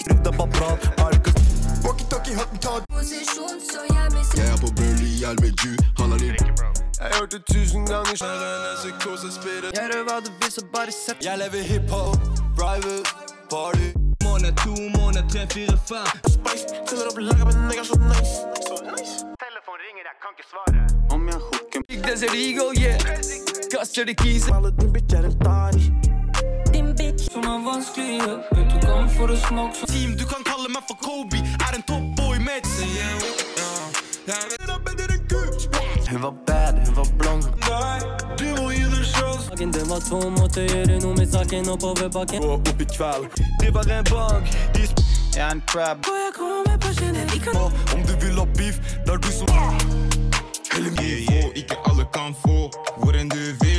Rykta bare prat, arkes. Walkie-talkie, hatten tatt. Posisjon, så jeg mister. Jeg er på Burnley, jeg med Jew. Han er din. Jeg har hørt det 1000 ganger. Jeg røver hva du vil, så bare sett. Jeg lever hiphop, private, party. Måned, 2 måned, 3, 4, 5. Spice, tøller opp lager, men jeg er så nice. Telefon ringer, jeg kan ikke svare. Om jeg hooker Big Desert Eagle, yeah. Kaster det kise. Alle din bitch er en tari. Din bitch som er vanskelig, vet du kan få det smak som Team, du kan kalle meg for Kobe. Er en top boy med et Hun var bad, hun var blond. Du må gi det sjans. Det var tom, måtte gjøre noe med saken oppover bakken. Og opp i kveld, det var en bank. Jeg er en crab. Og jeg kommer med på kjennet, vi kan Om du vil ha beef, det er du som Ikke alle kan få hvor enn du vil.